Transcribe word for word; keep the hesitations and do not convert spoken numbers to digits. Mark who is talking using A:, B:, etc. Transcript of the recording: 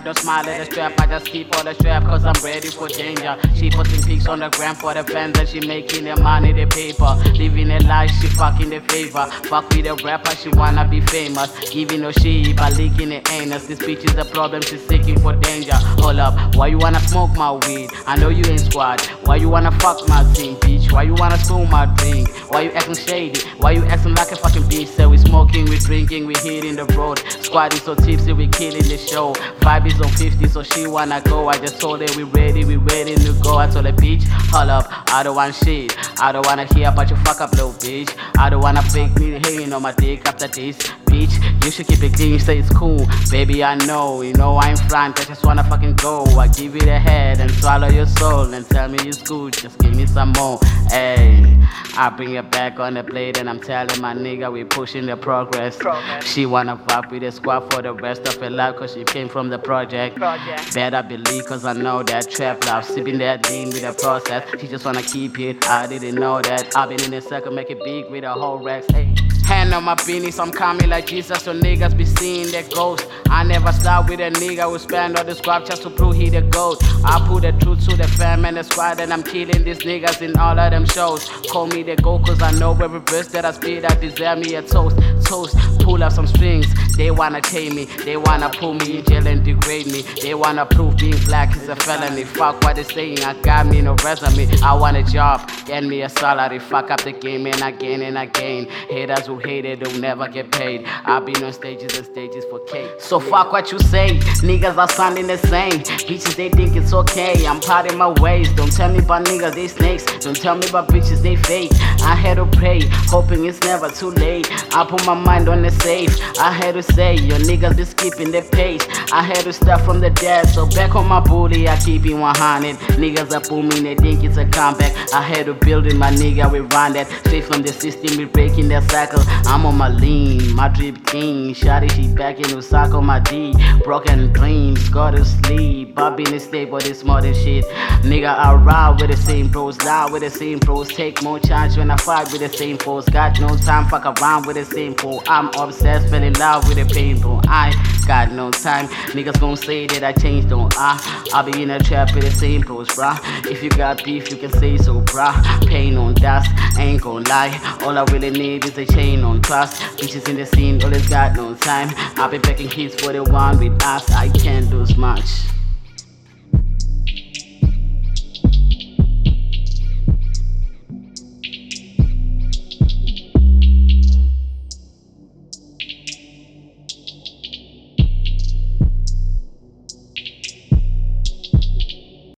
A: don't smile at the strap. I just keep all the strap cause I'm ready for danger. She posting pics on the gram for the fans and she making the money, the paper. Living a life, she fucking the favor. Fuck with a rapper, she wanna be famous. Giving no shit, but leaking the anus. This bitch is a problem, she's seeking for danger. Hold up, why you wanna smoke my weed? I know you ain't squad. Why you wanna fuck my team, bitch? Why you wanna steal my drink? Why you acting shady? Why you acting like a fucking bitch? Say we smoking, we drinking, we hitting the road. Squad is so tipsy, we killing the show. Vibe is on fifty, so she wanna go. I just told her we ready, we ready to go. I told her, bitch, hold up, I don't want shit. I don't wanna hear about your fuck up, little bitch. I don't wanna fake me hating on my dick after this. Bitch, you should keep it clean, say it's cool. Baby, I know, you know I'm front, I just wanna fucking go. I give you the head and swallow your soul and tell me it's good, just give me some more. Hey, I bring it back on the plate and I'm telling my nigga we pushing the progress. progress. She wanna fuck with the squad for the rest of her life cause she came from the project. project. Better believe cause I know that trap life, sipping that lean with the process. She just wanna keep it, I didn't know that. I've been in a circle, make it big with a whole Rex. Hey. Hand on my penis, I'm coming like Jesus, so niggas be seeing that ghost. I never start with a nigga who spend all the squad just to prove he the goat. I put the truth to the fam and the squad and I'm killing these niggas in all of them shows. Call me the goat cause I know every verse that I spit I deserve me a toast. Toast, pull up some strings, they wanna tame me. They wanna pull me in jail and degrade me. They wanna prove being black is a felony. Fuck what they saying, I got me no resume. I want a job, get me a salary. Fuck up the game and again and again. Haters who hate it, they'll never get paid. I've been on stages and stages for cake. So fuck what you say, niggas are sounding the same. Bitches, they think it's okay, I'm parting my ways. Don't tell me about niggas, they snakes. Don't tell me about bitches, they fake. I had to pray, hoping it's never too late. I put my mind on the safe. I had to say, your niggas be skipping the pace. I had to start from the dead, so back on my booty, I keep it one hundred. Niggas are booming, they think it's a comeback. I had to build it, my nigga, we run that. Straight from the system, we breaking that cycle. I'm on my lean, my drip king. Shawty, she back in Osaka on my D. Broken dreams, go to sleep. Bobby in the state, but it's more than shit. Nigga, I ride with the same pros, lie with the same pros. Take more chance when I fight with the same foes. Got no time, fuck around with the same foe. I'm obsessed, fell in love with the painful. I got no time, niggas gon' say that I changed, don't I? I be in a trap with the same pros, bruh. If you got beef, you can say so, bruh. Pain on dust, ain't gon' lie. All I really need is a chain on trust. Bitches in the scene, always got no time. I be packing hits for the one with us. I can't do much.